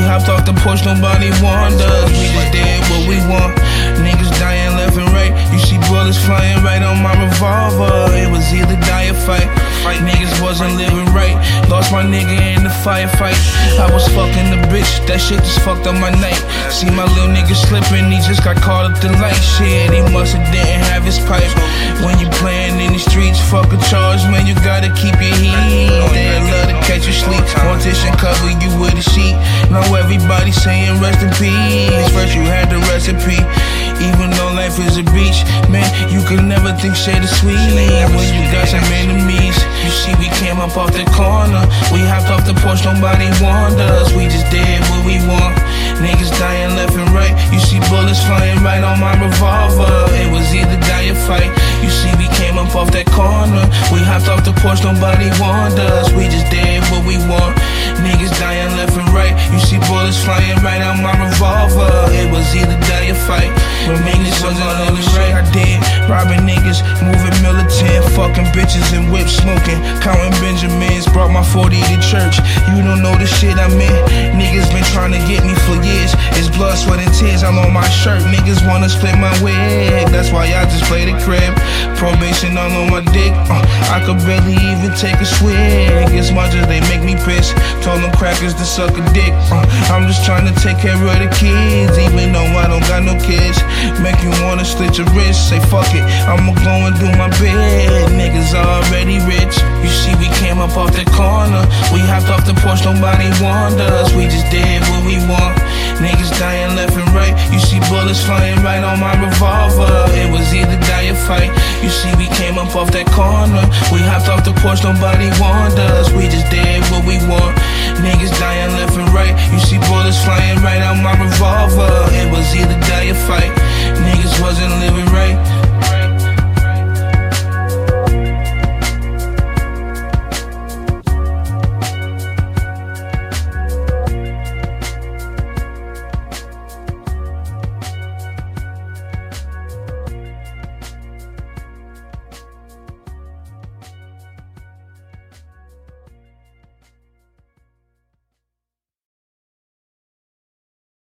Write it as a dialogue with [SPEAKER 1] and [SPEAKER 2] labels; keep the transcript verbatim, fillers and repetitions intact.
[SPEAKER 1] hopped off the porch, nobody warned us. We just did what we want. Niggas dying left and right. You see bullets flying right on my revolver. It was either die or fight. Niggas wasn't living right. Lost my nigga in the firefight. I was fucking the bitch, that shit just fucked up my night. See my little nigga slipping, he just got caught up the light. Shit, he musta didn't have his pipe. When you playing in the streets, fuck a charge, man, you gotta keep your heat. They love to catch you sleep. Mortician cover you with a sheet. Now everybody saying rest in peace. First you had the recipe. Even though life is a beach, man, you can never think shade is sweet. When you got some enemies, you see we came up off the corner. We hopped off the porch, nobody warned us. We just did what we want. Niggas dying left and right. You see bullets flying right on my revolver. It was either die or fight. You see we came up off that corner. We hopped off the porch, nobody warned us. We just did what we want. Niggas dying left and right. You see bullets flying right on my revolver. It was either die or fight. When niggas was on the right, I did. Robbing niggas, moving militant, fucking bitches and whip smoking, counting Benjamins. Brought my forty to church. You don't know the shit I'm in. Niggas been trying to get me for years. It's blood, sweat, and tears all on my shirt. Niggas wanna split my wig. That's why I just play the crib. Probation all on my dick. Uh, I could barely even take a swig. As much as they make me piss. Told them crackers to suck a dick. Uh, I'm just trying to take care of the kids, even though I don't got no kids. Make you wanna slit your wrist. Say fuck it, I'ma go and do my bit. Niggas already rich. You see we came up off the corner. We hopped off the porch, nobody warned us. We just did what we want. Niggas dying left and right. You see bullets flying right on my revolver. It was either die or fight. You see we came up off that corner. We hopped off the porch, nobody warned us. We just did what we want. Niggas dying left and right. You see bullets flying right on my revolver. It was either die or fight. Niggas wasn't living right.